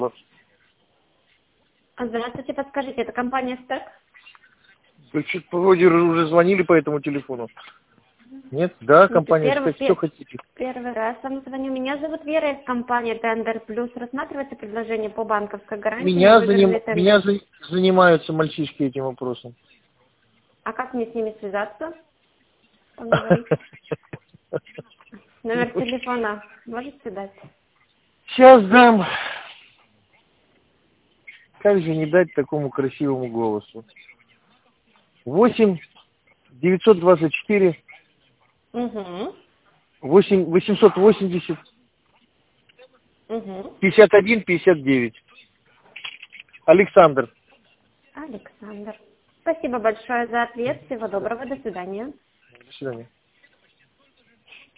Здравствуйте, подскажите, это компания «Стек»? Вы чуть вроде уже звонили по этому телефону. Нет? Да, компания «Стек», что хотите? Первый раз вам звоню. Меня зовут Вера из компании «Тендер Плюс». Рассматривается предложение по банковской гарантии на выигранный тендер? Меня занимаются мальчишки этим вопросом. А как мне с ними связаться? Поговорить? Номер телефона можете дать? Сейчас дам. Как же не дать такому красивому голосу? 8-924 Угу. 880 Угу. 51-59. Александр. Александр. Спасибо большое за ответ. Всего доброго. До свидания. До свидания.